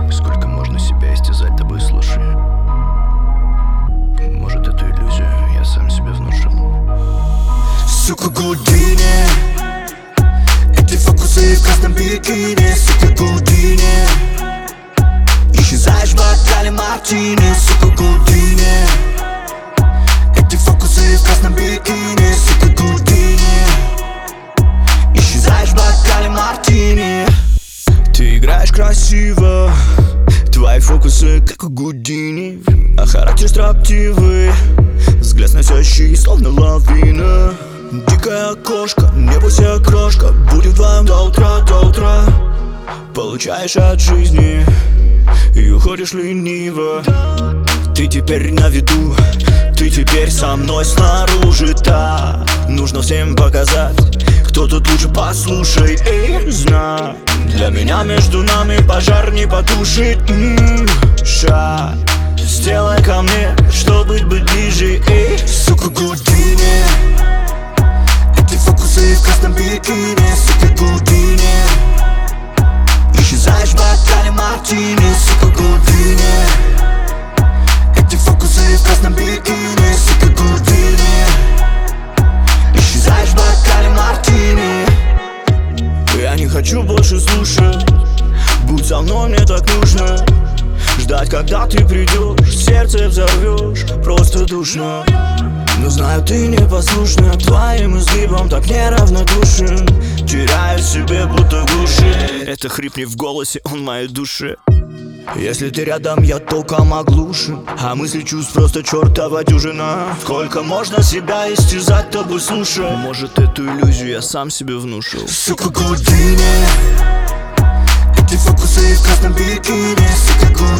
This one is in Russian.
Сколько можно себя истязать тобой, слушай. Может, эту иллюзию я сам себе внушил. Сука, Гудини, эти фокусы в красном бикини. Сука, Гудини, исчезаешь в бокале мартини. Сука, Гудини, эти фокусы в красном бикини. Сука, Гудини, исчезаешь в бокале мартини. Ты играешь красиво, твои фокусы как у Гудини, а характер строптивый, взгляд сносящий, словно лавина. Дикая кошка, не бойся, крошка, будем вдвоем до утра, до утра. Получаешь от жизни и уходишь лениво. Ты теперь на виду, ты теперь со мной снаружи. Так, нужно всем показать, кто тут лучше, послушай и знай. Для меня между нами пожар не потушит. Шаг сделай ко мне, чтобы быть ближе. Сука, Гудини, эти фокусы в красном бикини. Сука, Гудини, исчезаешь в бокале мартини. Сука, Гудини, эти фокусы в красном бикини. Сука, Гудини, исчезаешь в бокале мартини. Я не хочу больше слушать, будь со мной, мне так нужно. Ждать, когда ты придешь, сердце взорвешь, просто душно. Но знаю, ты непослушна, твоим изгибам так неравнодушен. Теряю себе, будто глуши. Это хрип не в голосе, он в моей душе. Если ты рядом, я толком оглушен, а мысли чувств просто чертова дюжина. Сколько можно себя истязать тобой, слушай. Может, эту иллюзию я сам себе внушил. Сука, Гудини, эти фокусы в красном бикини. Сука, Гудини,